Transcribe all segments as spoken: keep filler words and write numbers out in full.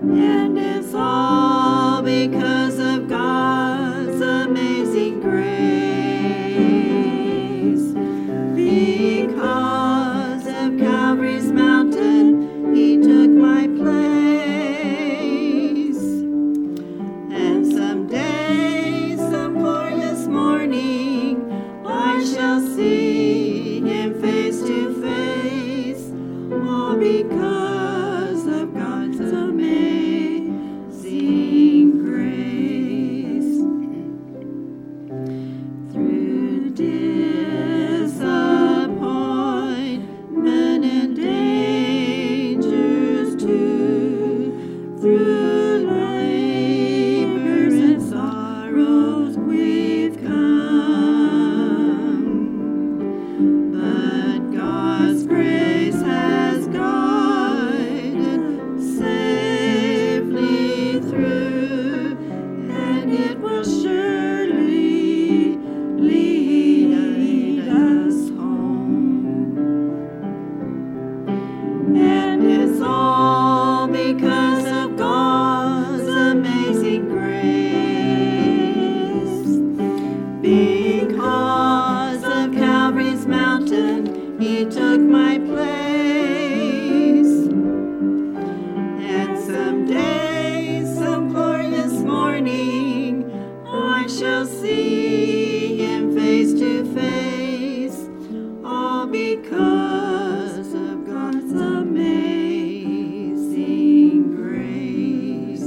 And it's all because of God's amazing grace. Because of Calvary's mountain, He took my place. And someday, some glorious morning, I shall see Him face to face. All because of God's amazing grace. Through disappointment and dangers too, through labors and sorrows we've come, but God's grace has guided safely through, and it will surely lead us home. And it's all because of God's amazing grace. Because of Calvary's mountain, He took my place. And someday, some glorious morning, I shall see Him face to face. All because of God's amazing grace.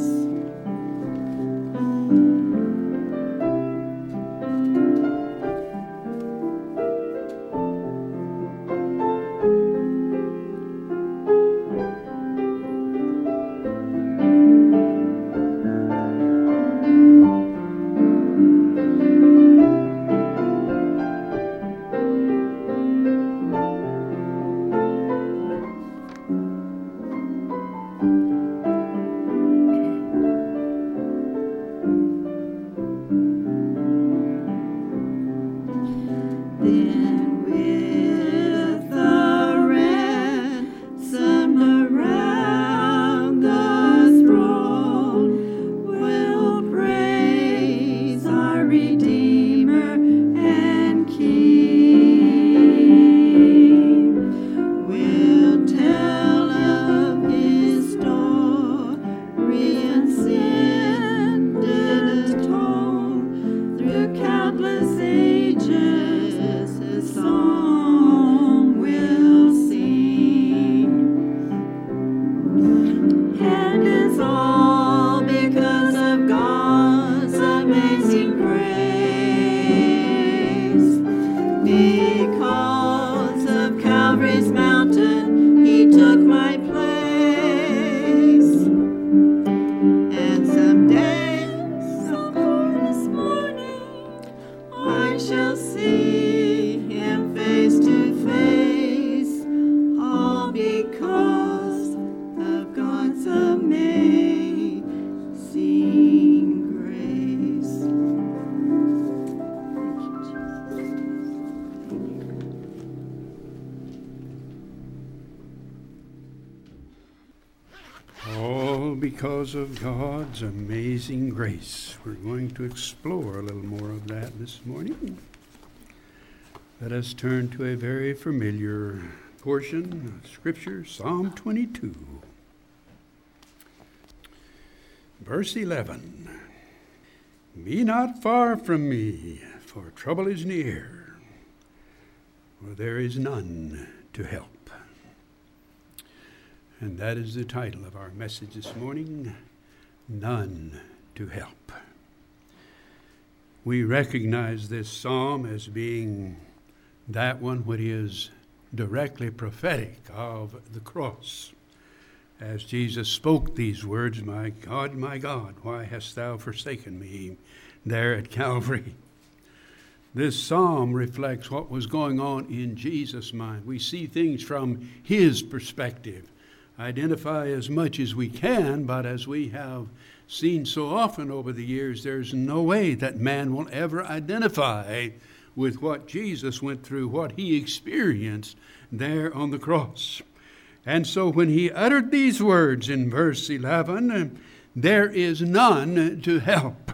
Then with the ransomed around the throne, we'll praise our Redeemer and King. We'll tell of His story and sin did atone through countless ages. His song we'll sing, and it's all because of God's amazing grace. Because of Calvary's mountain, He took my place. And someday, some glorious morning, I shall see Him face to face, all because of God's amazing grace. Thank you, Jesus. All because of God's amazing grace. We're going to explore a little more of that this morning. Let us turn to a very familiar portion of Scripture, Psalm twenty-two. Verse eleven. Be not far from me, for trouble is near, for there is none to help. And that is the title of our message this morning, None to Help. We recognize this psalm as being that one which is directly prophetic of the cross. As Jesus spoke these words, my God, my God, why hast thou forsaken me, there at Calvary. This psalm reflects what was going on in Jesus' mind. We see things from His perspective, identify as much as we can, but as we have seen so often over the years, there's no way that man will ever identify with what Jesus went through, what He experienced there on the cross. And so when he uttered these words in verse eleven, there is none to help.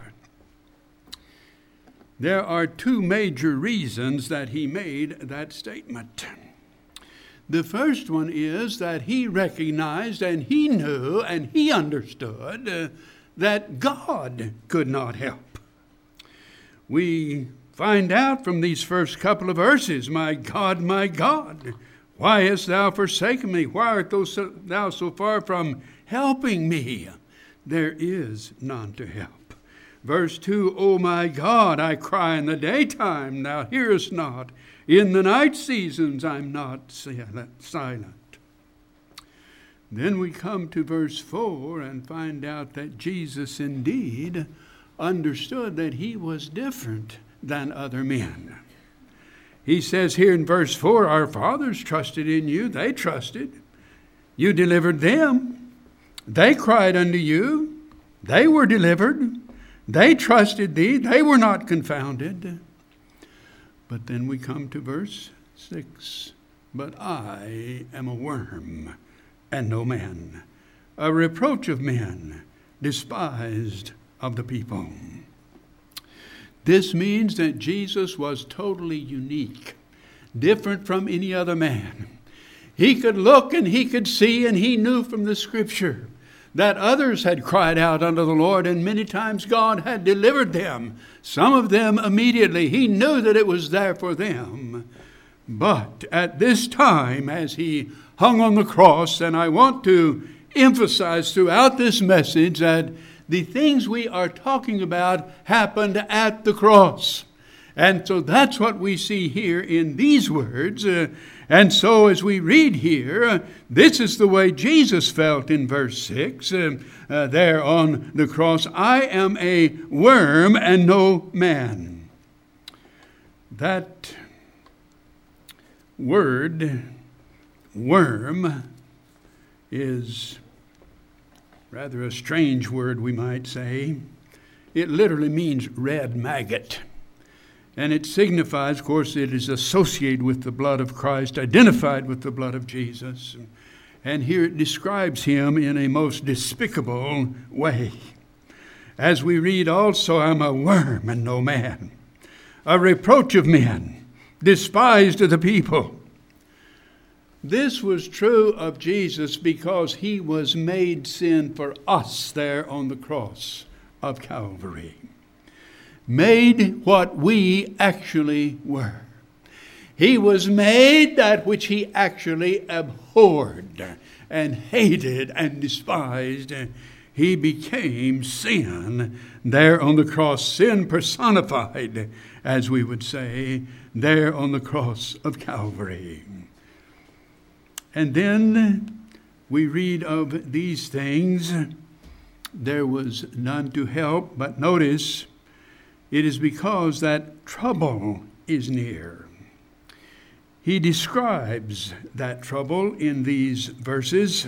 There are two major reasons that he made that statement. The first one is that he recognized and he knew and he understood uh, that God could not help. We find out from these first couple of verses, my God, my God, why hast thou forsaken me? Why art thou so, thou so far from helping me? There is none to help. Verse two, O my God, I cry in the daytime, thou hearest not. In the night seasons, I'm not silent. Then we come to verse four and find out that Jesus indeed understood that he was different than other men. He says here in verse four, our fathers trusted in you. They trusted. You delivered them. They cried unto you. They were delivered. They trusted thee. They were not confounded. But then we come to verse six. But I am a worm and no man, a reproach of men, despised of the people. This means that Jesus was totally unique, different from any other man. He could look and he could see, and he knew from the Scripture that others had cried out unto the Lord, and many times God had delivered them, some of them immediately. He knew that it was there for them. But at this time, as he hung on the cross, and I want to emphasize throughout this message that the things we are talking about happened at the cross. And so that's what we see here in these words. Uh, and so as we read here, uh, this is the way Jesus felt in verse six, uh, uh, there on the cross. I am a worm and no man. That word, worm, is rather a strange word, we might say. It literally means red maggot. And it signifies, of course, it is associated with the blood of Christ, identified with the blood of Jesus. And here it describes him in a most despicable way. As we read also, I'm a worm and no man, a reproach of men, despised of the people. This was true of Jesus because he was made sin for us there on the cross of Calvary. Made what we actually were. He was made that which he actually abhorred and hated and despised. He became sin there on the cross, sin personified, as we would say, there on the cross of Calvary. And then we read of these things. There was none to help, but notice, it is because that trouble is near. He describes that trouble in these verses.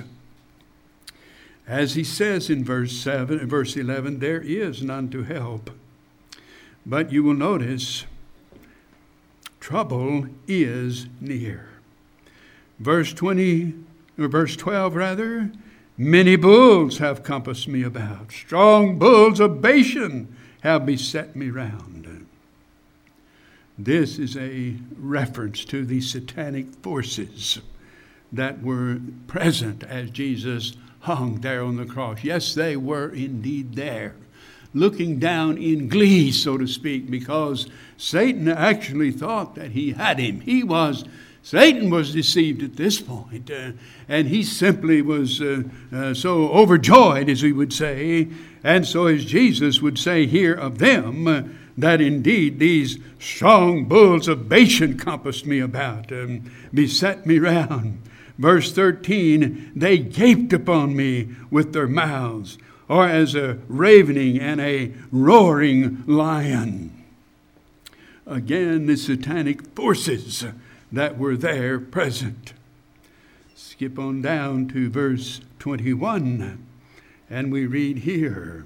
As he says in verse seven, verse eleven, there is none to help. But you will notice, trouble is near. Verse twenty, or verse twelve rather, many bulls have compassed me about. Strong bulls of Bashan have beset me round. This is a reference to the satanic forces that were present as Jesus hung there on the cross. Yes, they were indeed there, looking down in glee, so to speak, because Satan actually thought that he had him. He was Satan was deceived at this point, uh, and he simply was uh, uh, so overjoyed, as we would say, and so as Jesus would say here of them, uh, that indeed these strong bulls of Bashan compassed me about, um, beset me round. Verse thirteen, they gaped upon me with their mouths, or as a ravening and a roaring lion. Again, the satanic forces that were there present. Skip on down to verse twenty-one, and we read here,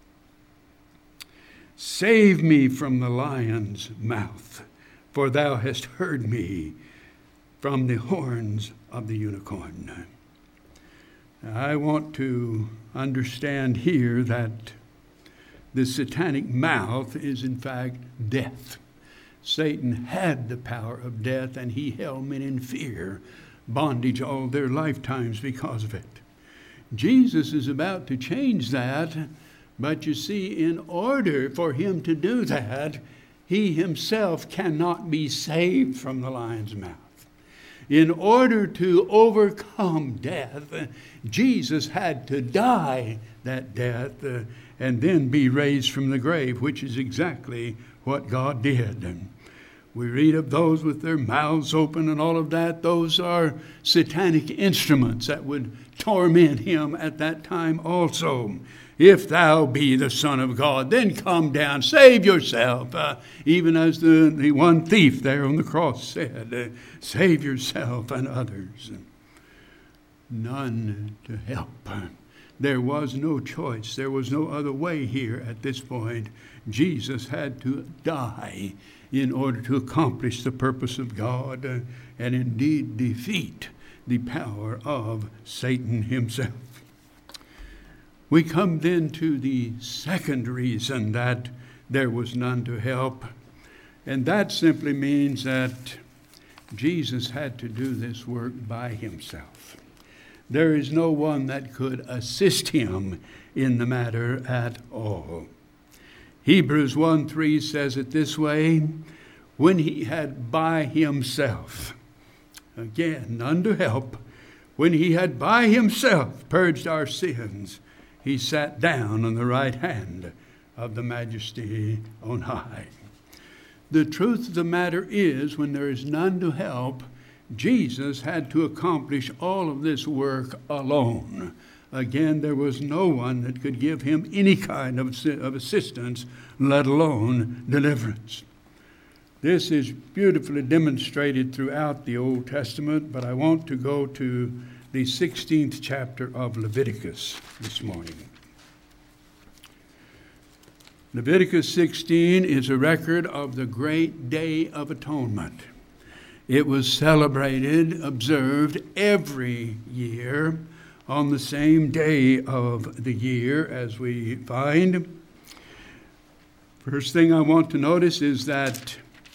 save me from the lion's mouth, for thou hast heard me from the horns of the unicorn. I want to understand here that the satanic mouth is in fact death. Satan had the power of death, and he held men in fear, bondage all their lifetimes because of it. Jesus is about to change that, but you see, in order for him to do that, he himself cannot be saved from the lion's mouth. In order to overcome death, Jesus had to die that death uh, and then be raised from the grave, which is exactly what God did. And we read of those with their mouths open and all of that. Those are satanic instruments that would torment him at that time also. If thou be the Son of God, then come down, save yourself. Uh, even as the, the one thief there on the cross said, uh, save yourself and others. None to help. There was no choice. There was no other way here at this point. Jesus had to die in order to accomplish the purpose of God uh, and indeed defeat the power of Satan himself. We come then to the second reason that there was none to help, and that simply means that Jesus had to do this work by himself. There is no one that could assist him in the matter at all. Hebrews one three says it this way, when he had by himself, again, none to help, when he had by himself purged our sins, he sat down on the right hand of the Majesty on high. The truth of the matter is, when there is none to help, Jesus had to accomplish all of this work alone. Again, there was no one that could give him any kind of, of assistance, let alone deliverance. This is beautifully demonstrated throughout the Old Testament, but I want to go to the sixteenth chapter of Leviticus this morning. Leviticus sixteen is a record of the great Day of Atonement. It was celebrated, observed every year on the same day of the year, as we find. First thing I want to notice is that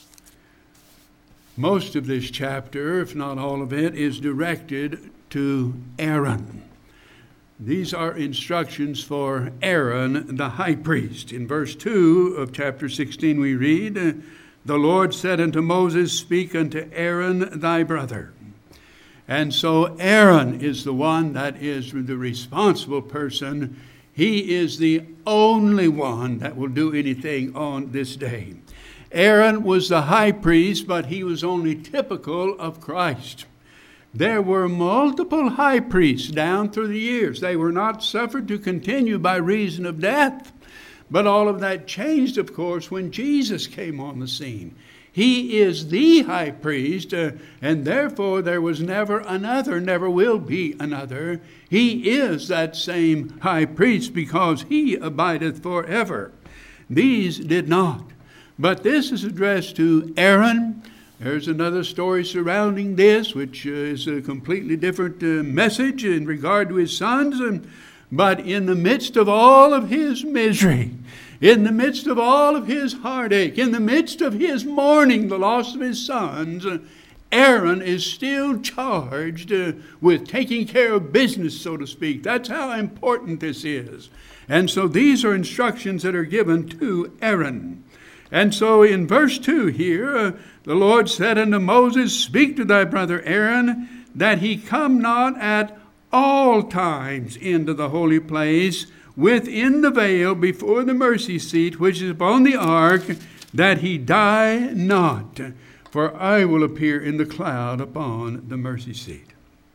most of this chapter, if not all of it, is directed to Aaron. These are instructions for Aaron, the high priest. In verse two of chapter sixteen we read, the Lord said unto Moses, speak unto Aaron thy brother. And so Aaron is the one that is the responsible person. He is the only one that will do anything on this day. Aaron was the high priest, but he was only typical of Christ. There were multiple high priests down through the years. They were not suffered to continue by reason of death. But all of that changed, of course, when Jesus came on the scene. He is the high priest, uh, and therefore there was never another, never will be another. He is that same high priest because he abideth forever. These did not. But this is addressed to Aaron. There's another story surrounding this, which uh, is a completely different uh, message in regard to his sons. And, but in the midst of all of his misery, in the midst of all of his heartache, in the midst of his mourning the loss of his sons, uh, Aaron is still charged uh, with taking care of business, so to speak. That's how important this is. And so these are instructions that are given to Aaron. And so in verse two here, uh, the Lord said unto Moses, speak to thy brother Aaron, that he come not at all times into the holy place, within the veil before the mercy seat, which is upon the ark, that he die not. For I will appear in the cloud upon the mercy seat.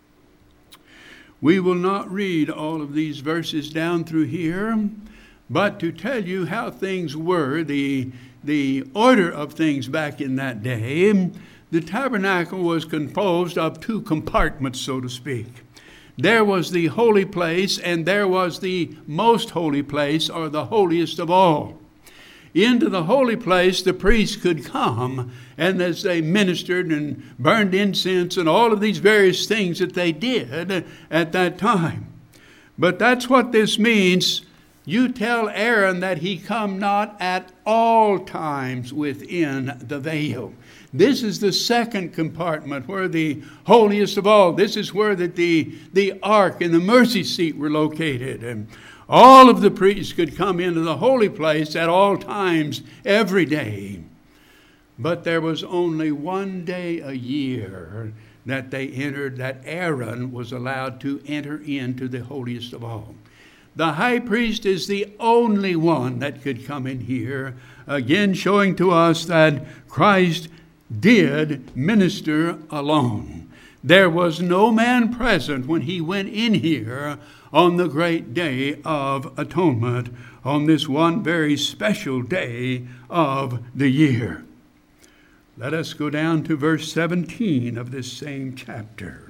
We will not read all of these verses down through here, but to tell you how things were, the The order of things back in that day, the tabernacle was composed of two compartments, so to speak. There was the holy place, and there was the most holy place, or the holiest of all. Into the holy place, the priests could come, and as they ministered and burned incense and all of these various things that they did at that time. But that's what this means. You tell Aaron that he come not at all times within the veil. This is the second compartment where the holiest of all, this is where that the, the ark and the mercy seat were located. And all of the priests could come into the holy place at all times, every day. But there was only one day a year that they entered, that Aaron was allowed to enter into the holiest of all. The high priest is the only one that could come in here, again showing to us that Christ did minister alone. There was no man present when he went in here on the great day of atonement, on this one very special day of the year. Let us go down to verse seventeen of this same chapter.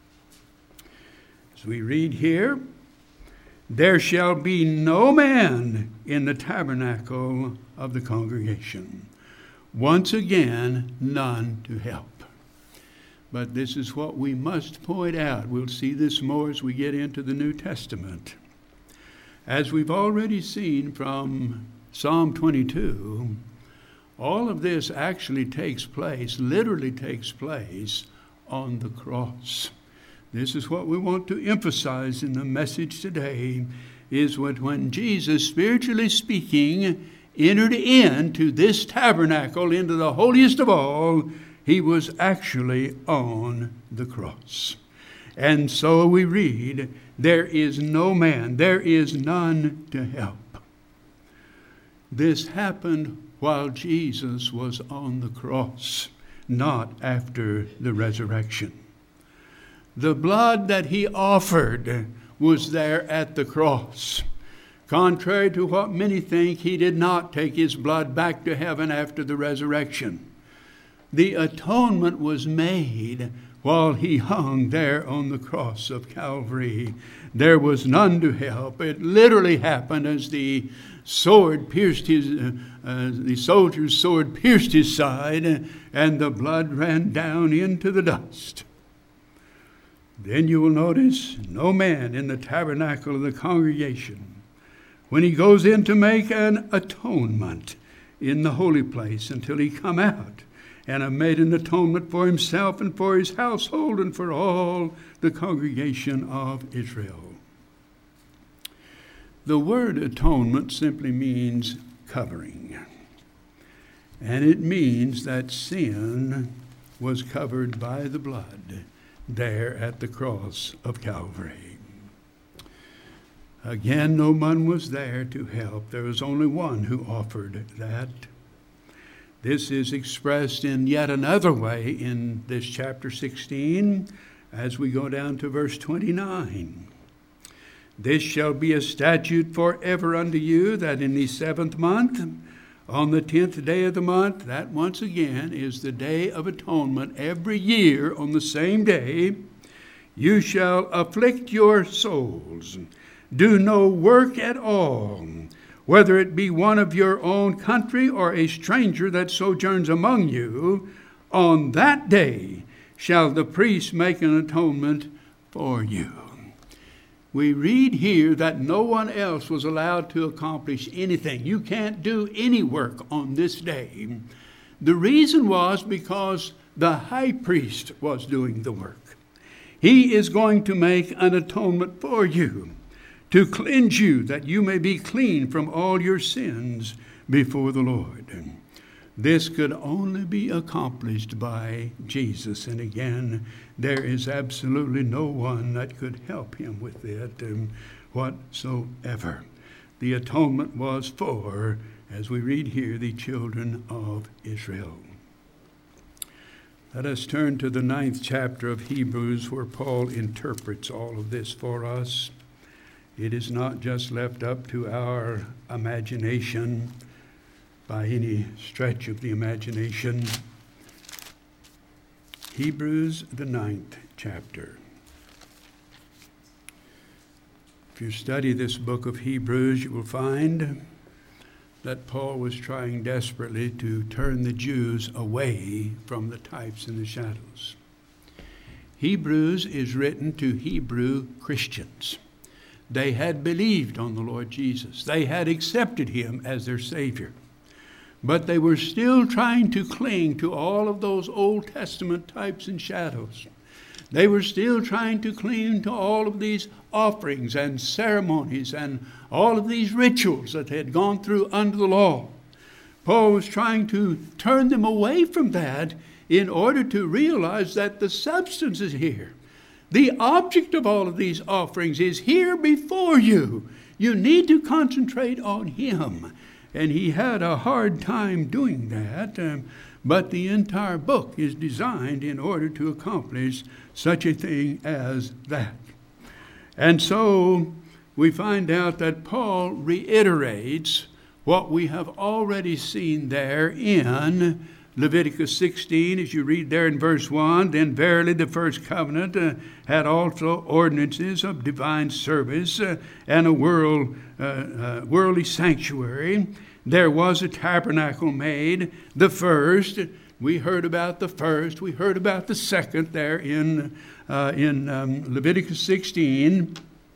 As we read here, there shall be no man in the tabernacle of the congregation. Once again, none to help. But this is what we must point out. We'll see this more as we get into the New Testament. As we've already seen from Psalm twenty-two, all of this actually takes place, literally takes place, on the cross. This is what we want to emphasize in the message today, is that when Jesus, spiritually speaking, entered into this tabernacle, into the holiest of all, he was actually on the cross. And so we read, there is no man, there is none to help. This happened while Jesus was on the cross, not after the resurrection. The blood that he offered was there at the cross. Contrary to what many think, he did not take his blood back to heaven after the resurrection. The atonement was made while he hung there on the cross of Calvary. There was none to help. It literally happened as the sword pierced his, uh, uh, the soldier's sword pierced his side, and the blood ran down into the dust. Then you will notice no man in the tabernacle of the congregation, when he goes in to make an atonement in the holy place, until he come out and have made an atonement for himself and for his household and for all the congregation of Israel. The word atonement simply means covering. And it means that sin was covered by the blood there at the cross of Calvary. Again, no one was there to help. There was only one who offered that. This is expressed in yet another way in this chapter sixteen, as we go down to verse twenty-nine. This shall be a statute forever unto you, that in the seventh month, on the tenth day of the month, that once again is the day of atonement, every year on the same day, you shall afflict your souls. Do no work at all, whether it be one of your own country or a stranger that sojourns among you. On that day shall the priest make an atonement for you. We read here that no one else was allowed to accomplish anything. You can't do any work on this day. The reason was because the high priest was doing the work. He is going to make an atonement for you, to cleanse you, that you may be clean from all your sins before the Lord. This could only be accomplished by Jesus. And again, there is absolutely no one that could help him with it um, whatsoever. The atonement was for, as we read here, the children of Israel. Let us turn to the ninth chapter of Hebrews, where Paul interprets all of this for us. It is not just left up to our imagination by any stretch of the imagination. Hebrews, the ninth chapter. If you study this book of Hebrews, you will find that Paul was trying desperately to turn the Jews away from the types and the shadows. Hebrews is written to Hebrew Christians. They had believed on the Lord Jesus. They had accepted him as their Savior. But they were still trying to cling to all of those Old Testament types and shadows. They were still trying to cling to all of these offerings and ceremonies and all of these rituals that they had gone through under the law. Paul was trying to turn them away from that in order to realize that the substance is here. The object of all of these offerings is here before you. You need to concentrate on him. And he had a hard time doing that, um, but the entire book is designed in order to accomplish such a thing as that. And so we find out that Paul reiterates what we have already seen there in Leviticus sixteen, as you read there in verse one. Then verily the first covenant uh, had also ordinances of divine service uh, and a world, uh, uh, worldly sanctuary. There was a tabernacle made, the first. We heard about the first. We heard about the second there in, uh, in um, Leviticus sixteen.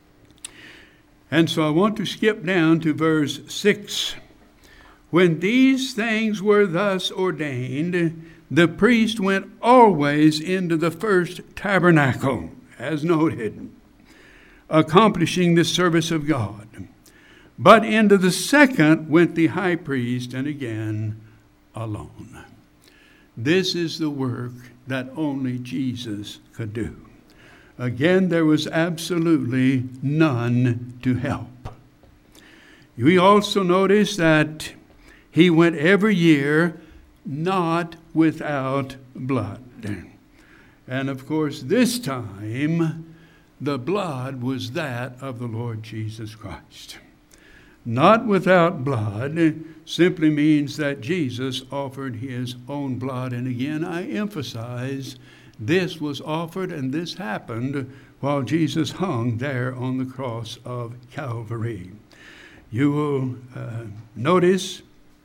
And so I want to skip down to verse six. When these things were thus ordained, the priest went always into the first tabernacle, as noted, accomplishing the service of God. But into the second went the high priest, and again alone. This is the work that only Jesus could do. Again, there was absolutely none to help. We also notice that he went every year, not without blood. And of course, this time, the blood was that of the Lord Jesus Christ. Not without blood simply means that Jesus offered his own blood. And again, I emphasize, this was offered and this happened while Jesus hung there on the cross of Calvary. You will uh, notice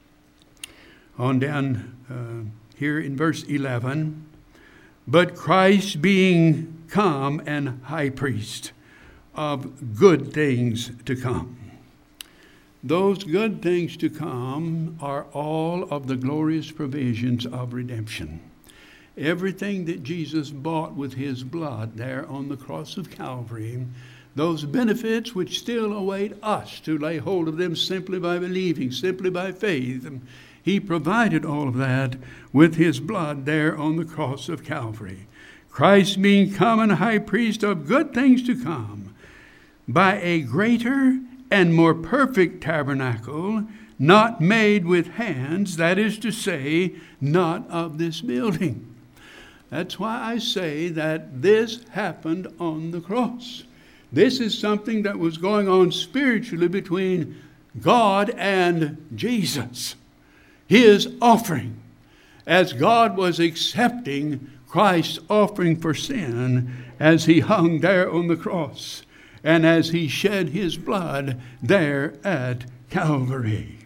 on down uh, here in verse eleven, but Christ being come and high priest of good things to come. Those good things to come are all of the glorious provisions of redemption. Everything that Jesus bought with his blood there on the cross of Calvary, those benefits which still await us to lay hold of them simply by believing, simply by faith, he provided all of that with his blood there on the cross of Calvary. Christ being come and high priest of good things to come, by a greater and more perfect tabernacle, not made with hands, that is to say, not of this building. That's why I say that this happened on the cross. This is something that was going on spiritually between God and Jesus. His offering, as God was accepting Christ's offering for sin as he hung there on the cross and as he shed his blood there at Calvary.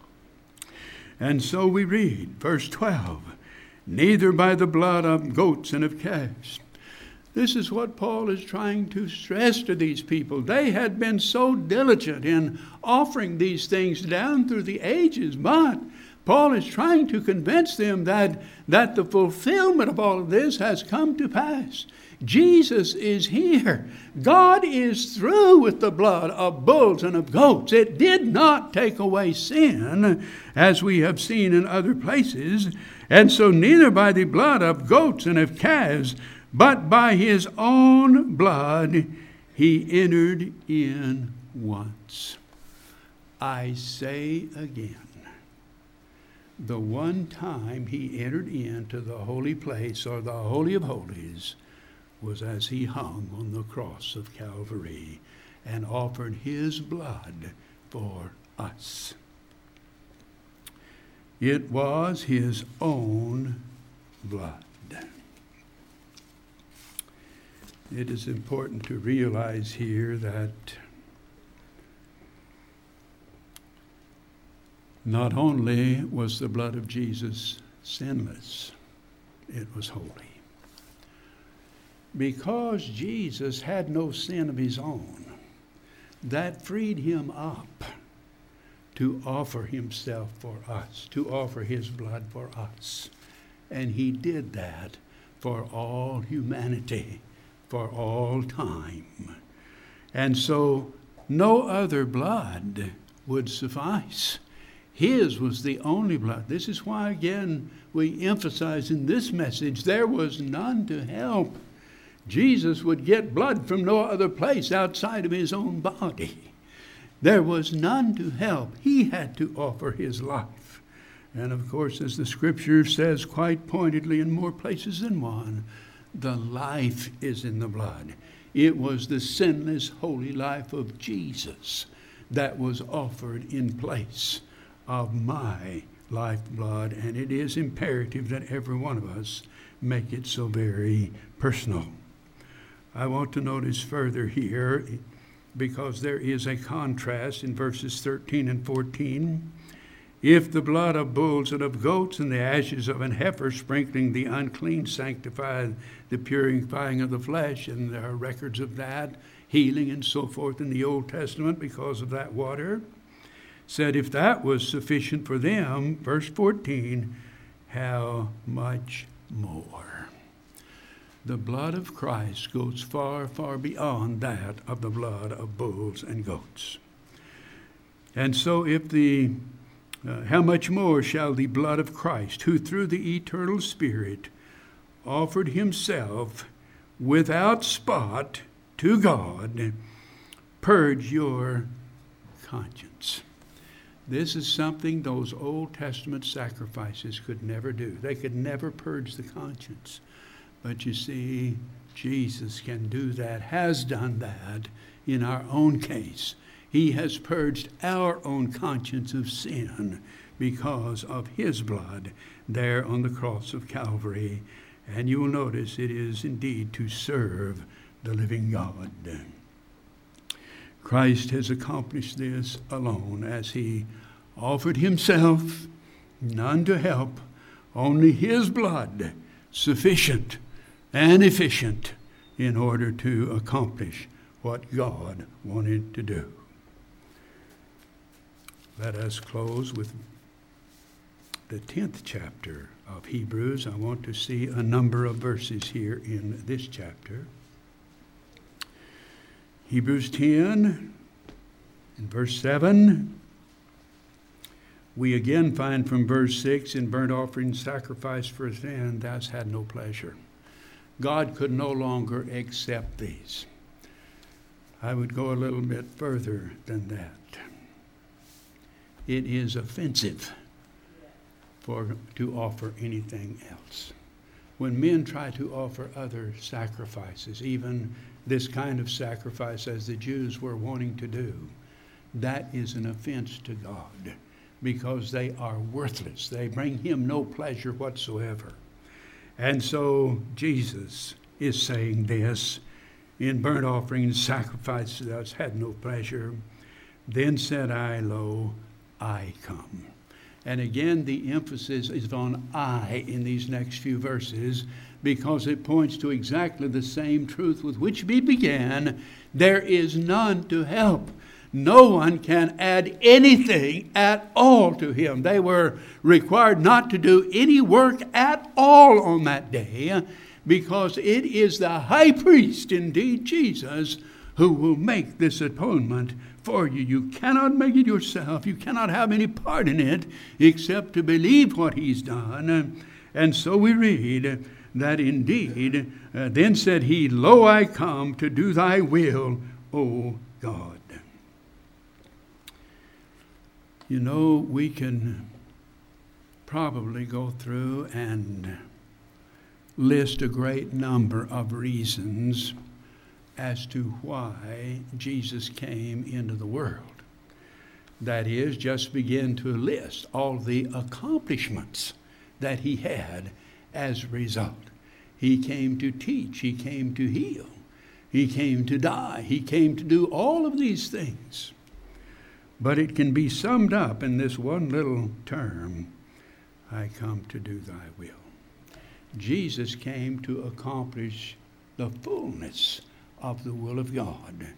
And so we read, verse twelve, neither by the blood of goats and of calves. This is what Paul is trying to stress to these people. They had been so diligent in offering these things down through the ages, but Paul is trying to convince them that, that the fulfillment of all of this has come to pass. Jesus is here. God is through with the blood of bulls and of goats. It did not take away sin, as we have seen in other places. And so neither by the blood of goats and of calves, but by his own blood he entered in once. I say again, the one time he entered into the holy place, or the Holy of Holies, was as he hung on the cross of Calvary and offered his blood for us. It was his own blood. It is important to realize here that not only was the blood of Jesus sinless, it was holy. Because Jesus had no sin of his own, that freed him up to offer himself for us, to offer his blood for us. And he did that for all humanity, for all time. And so no other blood would suffice. His was the only blood. This is why, again, we emphasize in this message, there was none to help. Jesus would get blood from no other place outside of his own body. There was none to help. He had to offer his life. And of course, as the scripture says quite pointedly in more places than one, the life is in the blood. It was the sinless, holy life of Jesus that was offered in place of my lifeblood, and it is imperative that every one of us make it so very personal. I want to notice further here, because there is a contrast in verses thirteen and fourteen. If the blood of bulls and of goats and the ashes of an heifer sprinkling the unclean sanctify the purifying of the flesh, and there are records of that, healing and so forth in the Old Testament because of that water, said if that was sufficient for them, verse fourteen, how much more? The blood of Christ goes far, far beyond that of the blood of bulls and goats. And so if the, uh, how much more shall the blood of Christ, who through the eternal Spirit offered himself without spot to God, purge your conscience? This is something those Old Testament sacrifices could never do. They could never purge the conscience. But you see, Jesus can do that, has done that in our own case. He has purged our own conscience of sin because of his blood there on the cross of Calvary. And you will notice it is indeed to serve the living God. Christ has accomplished this alone as he offered himself, none to help, only his blood sufficient and efficient in order to accomplish what God wanted to do. Let us close with the tenth chapter of Hebrews. I want to see a number of verses here in this chapter. Hebrews ten, in verse seven, we again find from verse six, in burnt offering sacrifice for sin, thou hast had no pleasure. God could no longer accept these. I would go a little bit further than that. It is offensive for to offer anything else. When men try to offer other sacrifices, even this kind of sacrifice as the Jews were wanting to do, that is an offense to God because they are worthless. They bring him no pleasure whatsoever. And so Jesus is saying this, in burnt offering and sacrifice thou had no pleasure. Then said I, lo, I come. And again, the emphasis is on I in these next few verses because it points to exactly the same truth with which we began. There is none to help. No one can add anything at all to him. They were required not to do any work at all on that day because it is the high priest, indeed Jesus, who will make this atonement for you. You cannot make it yourself. You cannot have any part in it except to believe what he's done. And so we read that indeed, uh, then said he, Lo, I come to do thy will, O God. You know, we can probably go through and list a great number of reasons as to why Jesus came into the world. That is, just begin to list all the accomplishments that he had as a result. He came to teach. He came to heal. He came to die. He came to do all of these things. But it can be summed up in this one little term, I come to do thy will. Jesus came to accomplish the fullness of the will of God.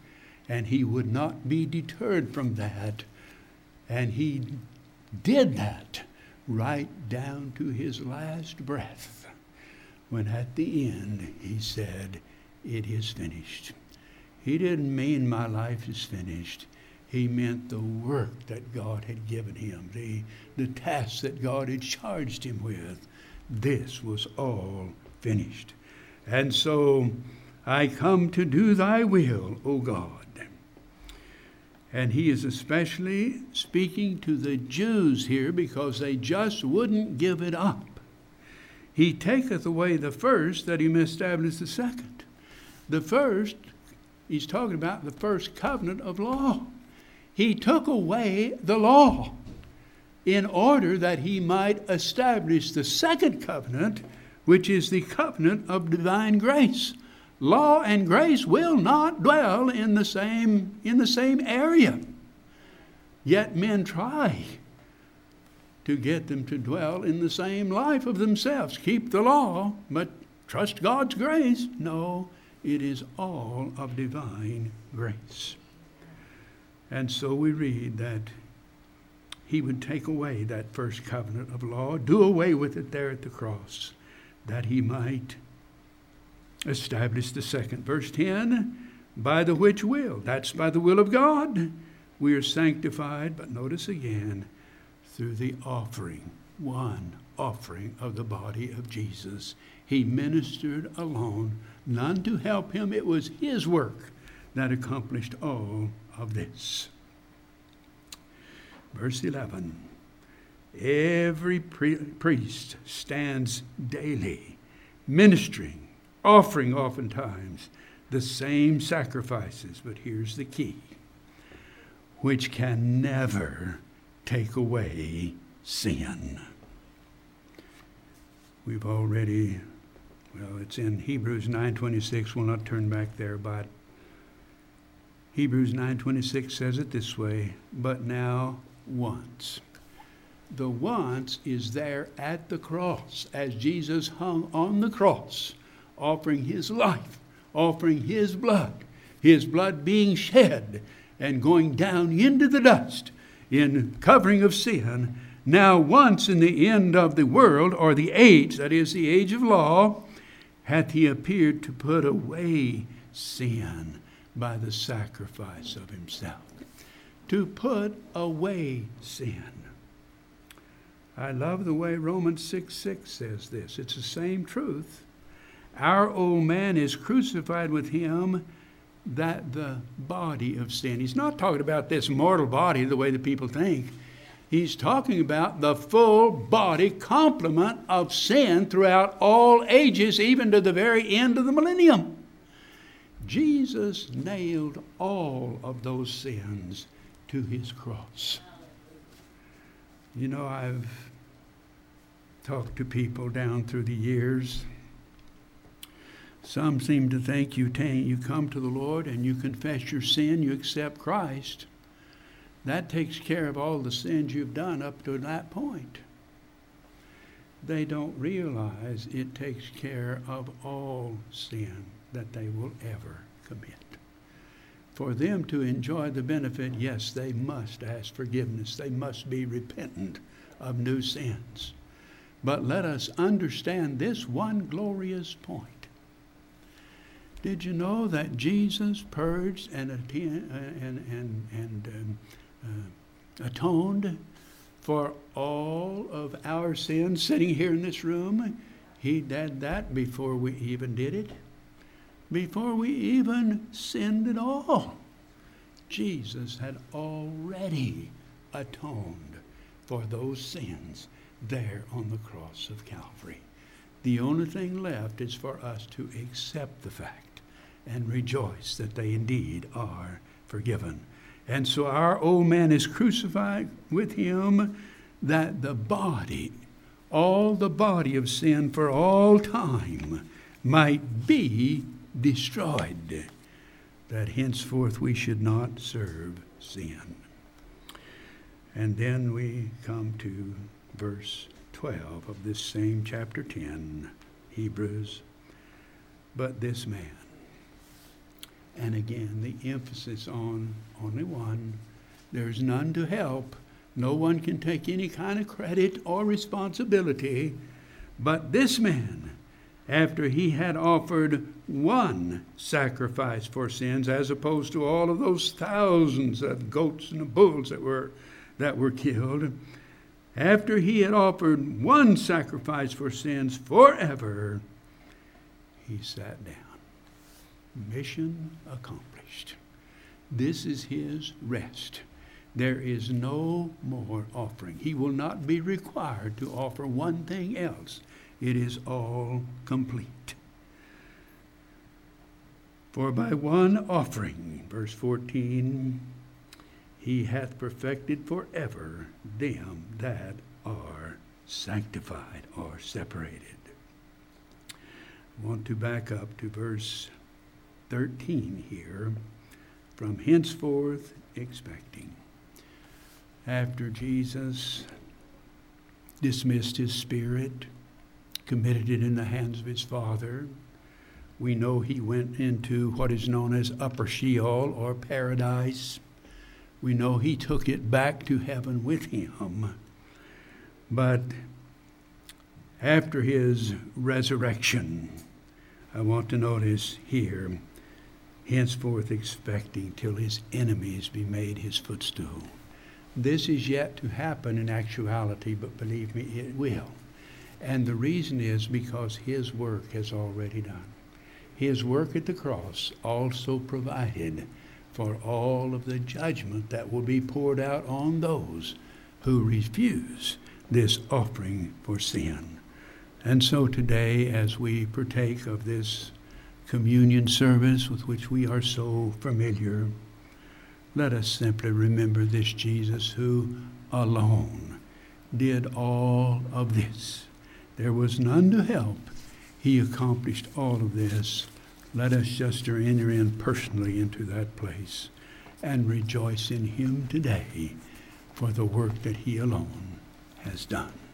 And he would not be deterred from that. And he did that right down to his last breath, when at the end he said, "It is finished." He didn't mean my life is finished. He meant the work that God had given him, the, the task that God had charged him with. This was all finished. And so I come to do thy will, O God. And he is especially speaking to the Jews here because they just wouldn't give it up. He taketh away the first that he may establish the second. The first, he's talking about the first covenant of law. He took away the law in order that he might establish the second covenant, which is the covenant of divine grace. Law and grace will not dwell in the same in the same area. Yet men try to get them to dwell in the same life of themselves. Keep the law, but trust God's grace. No, it is all of divine grace. And so we read that he would take away that first covenant of law, do away with it there at the cross, that he might establish the second. Verse ten, by the which will, that's by the will of God, we are sanctified, but notice again, through the offering, one offering of the body of Jesus. He ministered alone, none to help him. It was his work that accomplished all of this. Verse eleven, every pri- priest stands daily ministering, offering oftentimes the same sacrifices, but here's the key, which can never take away sin. We've already, well, it's in Hebrews nine twenty-six. We'll not turn back there, but Hebrews nine twenty-six says it this way, but now once. The once is there at the cross as Jesus hung on the cross, offering his life, offering his blood, his blood being shed and going down into the dust in covering of sin. Now once in the end of the world, or the age, that is the age of law, hath he appeared to put away sin by the sacrifice of himself. To put away sin. I love the way Romans six six says this. It's the same truth. Our old man is crucified with him, that the body of sin. He's not talking about this mortal body the way the people think. He's talking about the full body complement of sin throughout all ages, even to the very end of the millennium. Jesus nailed all of those sins to his cross. You know, I've talked to people down through the years. Some seem to think you, t- you come to the Lord and you confess your sin, you accept Christ. That takes care of all the sins you've done up to that point. They don't realize it takes care of all sin that they will ever commit. For them to enjoy the benefit, yes, they must ask forgiveness. They must be repentant of new sins. But let us understand this one glorious point. Did you know that Jesus purged and atten- and and, and um, uh, atoned for all of our sins sitting here in this room? He did that before we even did it. Before we even sinned at all. Jesus had already atoned for those sins there on the cross of Calvary. The only thing left is for us to accept the fact and rejoice that they indeed are forgiven. And so our old man is crucified with him, that the body, all the body of sin for all time, might be destroyed, that henceforth we should not serve sin. And then we come to verse twelve of this same chapter ten, Hebrews. But this man, And again, the emphasis on only one. There's none to help. No one can take any kind of credit or responsibility. But this man, after he had offered one sacrifice for sins, as opposed to all of those thousands of goats and bulls that were that were killed, after he had offered one sacrifice for sins forever, he sat down. Mission accomplished. This is his rest. There is no more offering. He will not be required to offer one thing else. It is all complete. For by one offering, verse fourteen, he hath perfected forever them that are sanctified or separated. I want to back up to verse thirteen here. From henceforth expecting. After Jesus dismissed his spirit, committed it in the hands of his Father, we know he went into what is known as Upper Sheol or paradise. We know he took it back to heaven with him. But after his resurrection, I want to notice here, henceforth expecting till his enemies be made his footstool. This is yet to happen in actuality, but believe me, it will. And the reason is because his work has already done. His work at the cross also provided for all of the judgment that will be poured out on those who refuse this offering for sin. And so today, as we partake of this communion service with which we are so familiar, let us simply remember this Jesus who alone did all of this. There was none to help. He accomplished all of this. Let us just enter in personally into that place and rejoice in him today for the work that he alone has done.